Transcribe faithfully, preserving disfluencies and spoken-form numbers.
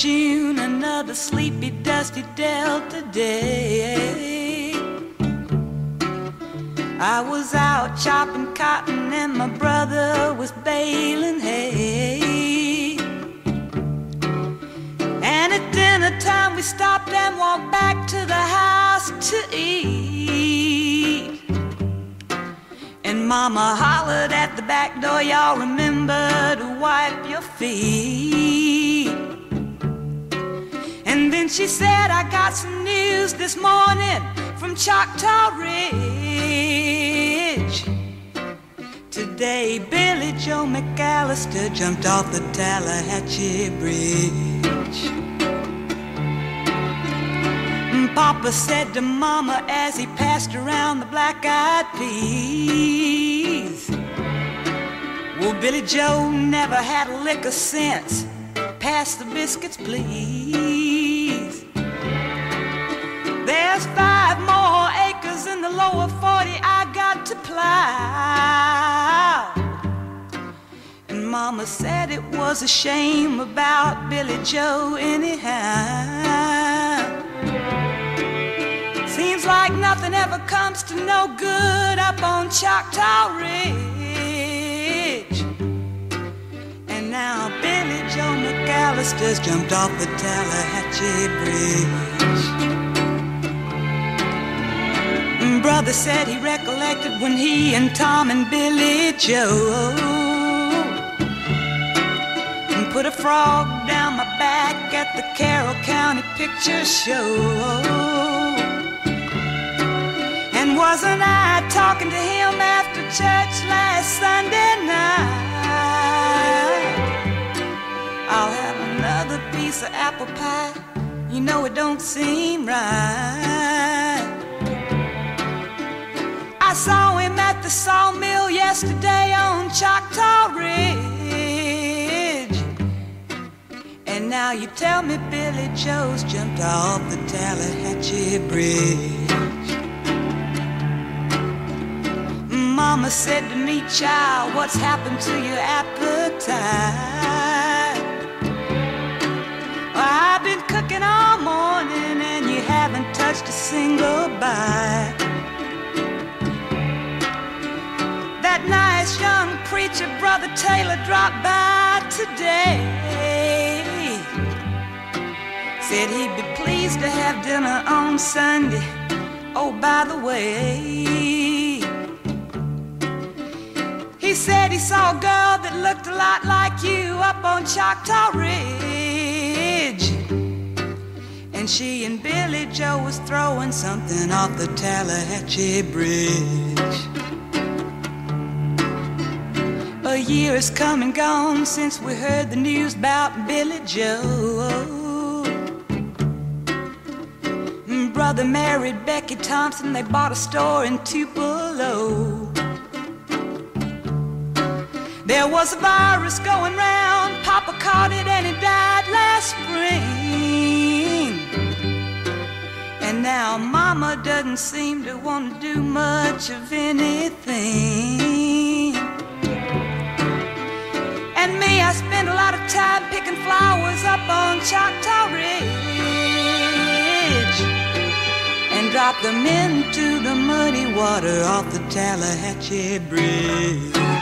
June, another sleepy, dusty Delta day. I was out chopping cotton and my brother was baling hay. And at dinner time we stopped and walked back to the house to eat. And Mama hollered at the back door, y'all remember to wipe your feet. And then she said, I got some news this morning from Choctaw Ridge. Today Billy Joe McAllister jumped off the Tallahatchie Bridge. Papa said to Mama as he passed around the black-eyed peas, well, Billy Joe never had a lick of sense. Pass the biscuits, please. There's five more acres in the lower forty I got to plow. And Mama said it was a shame about Billy Joe anyhow. Seems like nothing ever comes to no good up on Choctaw Ridge. And now Billy Joe McAllister's jumped off the Tallahatchie Bridge. Brother said he recollected when he and Tom and Billy Joe put a frog down my back at the Carroll County Picture Show. And wasn't I talking to him after church last Sunday night? I'll have another piece of apple pie. You know it don't seem right. I saw him at the sawmill yesterday on Choctaw Ridge. And now you tell me Billy Joe's jumped off the Tallahatchie Bridge. Mama said to me, child, what's happened to your appetite? Well, I've been cooking all morning and you haven't touched a single bite. That nice young preacher, Brother Taylor, dropped by today. Said he'd be pleased to have dinner on Sunday. Oh, by the way, he said he saw a girl that looked a lot like you up on Choctaw Ridge. And she and Billy Joe was throwing something off the Tallahatchie Bridge. A year has come and gone since we heard the news about Billy Joe. Brother married Becky Thompson, they bought a store in Tupelo. There was a virus going round, Papa caught it and he died last spring. And now Mama doesn't seem to want to do much of anything. And me, I spend a lot of time picking flowers up on Choctaw Ridge and drop them into the muddy water off the Tallahatchie Bridge.